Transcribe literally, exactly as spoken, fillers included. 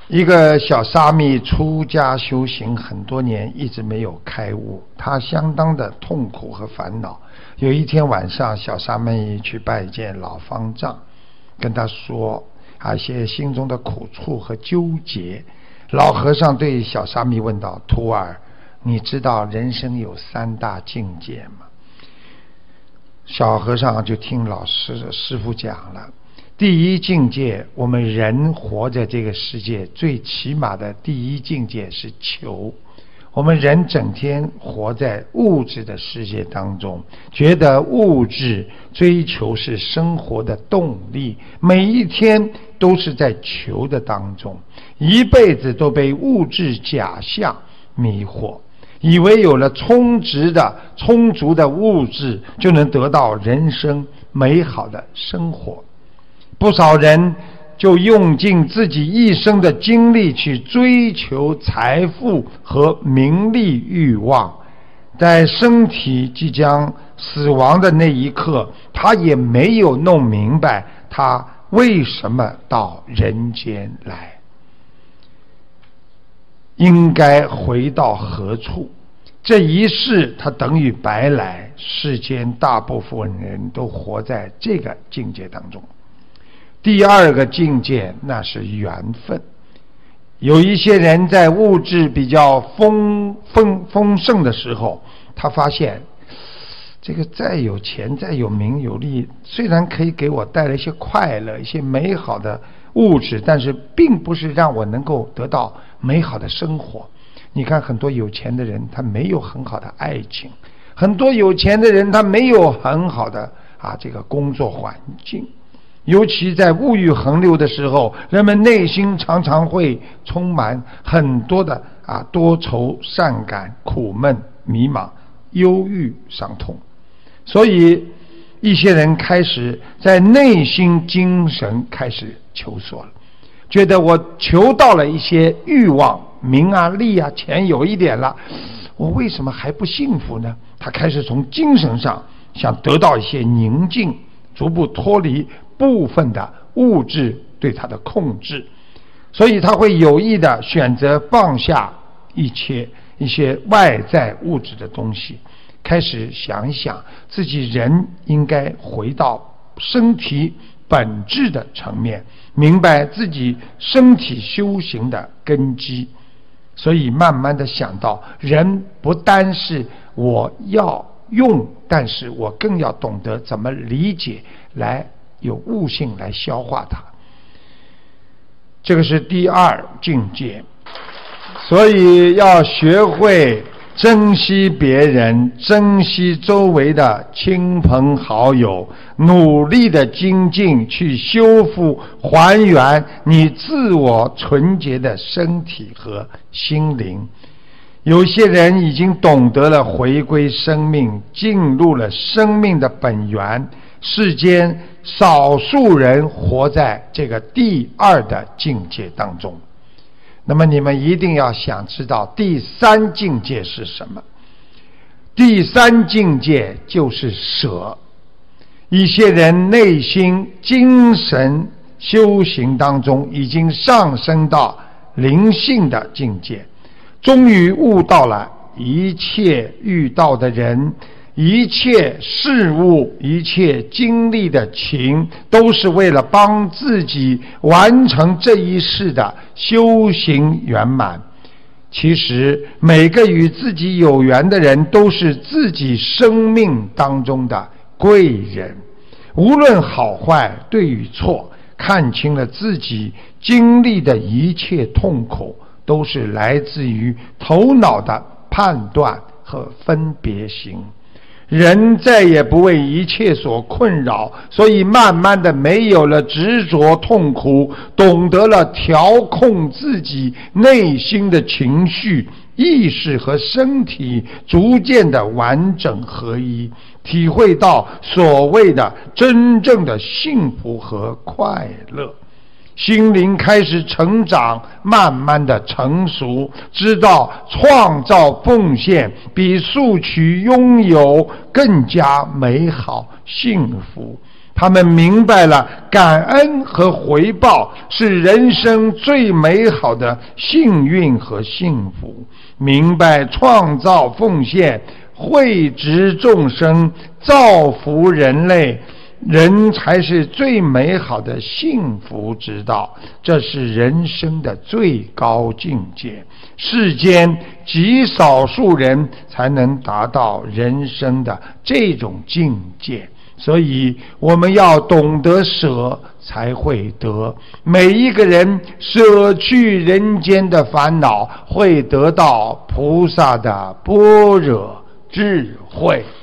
一个小沙弥出家修行很多年，一直没有开悟，他相当的痛苦和烦恼。有一天晚上，小沙弥去拜见老方丈，跟他说啊一些心中的苦处和纠结。老和尚对小沙弥问道：徒儿，你知道人生有三大境界吗？小和尚就听老师师父讲了，第一境界，我们人活在这个世界最起码的第一境界是求。我们人整天活在物质的世界当中，觉得物质追求是生活的动力，每一天都是在求的当中，一辈子都被物质假象迷惑，以为有了充足的充足的物质就能得到人生美好的生活。不少人就用尽自己一生的精力去追求财富和名利欲望，在身体即将死亡的那一刻，他也没有弄明白他为什么到人间来，应该回到何处。这一世他等于白来，世间大部分人都活在这个境界当中。第二个境界，那是缘分。有一些人在物质比较丰丰丰盛的时候，他发现这个再有钱再有名有利，虽然可以给我带来一些快乐一些美好的物质，但是并不是让我能够得到美好的生活。你看很多有钱的人，他没有很好的爱情，很多有钱的人他没有很好的啊这个工作环境。尤其在物欲横流的时候，人们内心常常会充满很多的啊多愁善感、苦闷、迷茫、忧郁、伤痛。所以一些人开始在内心精神开始求索了，觉得我求到了一些欲望，名啊利啊钱有一点了，我为什么还不幸福呢？他开始从精神上想得到一些宁静，逐步脱离部分的物质对他的控制，所以他会有意的选择放下一切一些外在物质的东西，开始想一想自己人应该回到身体本质的层面，明白自己身体修行的根基。所以慢慢的想到，人不单是我要用，但是我更要懂得怎么理解，来有悟性来消化它。这个是第二境界。所以要学会珍惜别人，珍惜周围的亲朋好友，努力的精进，去修复还原你自我纯洁的身体和心灵。有些人已经懂得了回归生命，进入了生命的本源。世间少数人活在这个第二的境界当中。那么你们一定要想知道第三境界是什么。第三境界就是舍。一些人内心精神修行当中已经上升到灵性的境界，终于悟到了一切遇到的人，一切事物，一切经历的情，都是为了帮自己完成这一世的修行圆满。其实每个与自己有缘的人都是自己生命当中的贵人，无论好坏对与错，看清了自己经历的一切痛苦，都是来自于头脑的判断和分别心。人再也不为一切所困扰，所以慢慢的没有了执着痛苦，懂得了调控自己内心的情绪、意识和身体逐渐的完整合一，体会到所谓的真正的幸福和快乐。心灵开始成长，慢慢的成熟，知道创造奉献比索取拥有更加美好幸福。 他们明白了感恩和回报是人生最美好的幸运和幸福，明白创造奉献惠植众生造福人类，人才是最美好的幸福之道，这是人生的最高境界。世间极少数人才能达到人生的这种境界，所以我们要懂得舍才会得，每一个人舍去人间的烦恼，会得到菩萨的般若智慧。